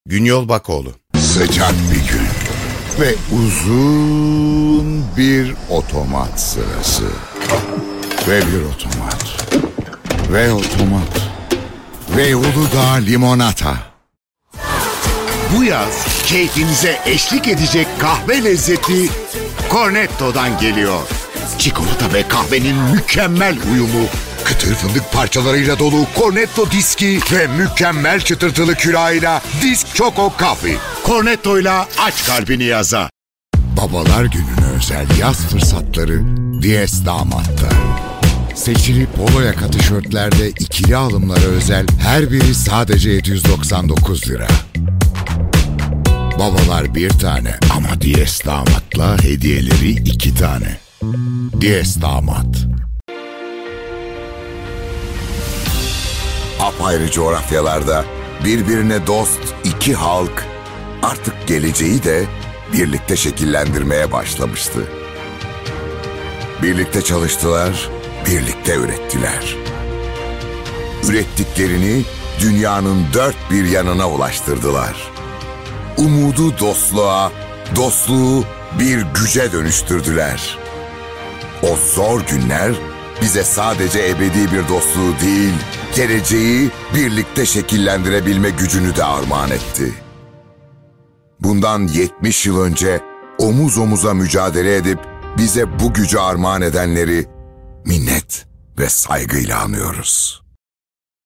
Günyol Bakoğlu. Sıcak bir gün ve uzun bir otomat sırası. Ve bir otomat. Ve otomat. Ve Uludağ limonata. Bu yaz keyfinize eşlik edecek kahve lezzeti Cornetto'dan geliyor. Çikolata ve kahvenin mükemmel uyumu, kıtır fındık parçalarıyla dolu Cornetto diski ve mükemmel çıtırtılı külahıyla Disk Choco Coffee. Cornetto'yla aç kalbini yaza. Babalar Günü'ne özel yaz fırsatları DS Damat'ta. Seçili polo yaka tişörtlerde ikili alımlara özel her biri sadece 799 lira. Babalar bir tane ama DS Damat'la hediyeleri 2 tane. DS Damat. Apayrı coğrafyalarda birbirine dost iki halk artık geleceği de birlikte şekillendirmeye başlamıştı. Birlikte çalıştılar, birlikte ürettiler. Ürettiklerini dünyanın dört bir yanına ulaştırdılar. Umudu dostluğa, dostluğu bir güce dönüştürdüler. O zor günler bize sadece ebedi bir dostluğu değil, geleceği birlikte şekillendirebilme gücünü de armağan etti. Bundan 70 yıl önce omuz omuza mücadele edip bize bu gücü armağan edenleri minnet ve saygıyla anıyoruz.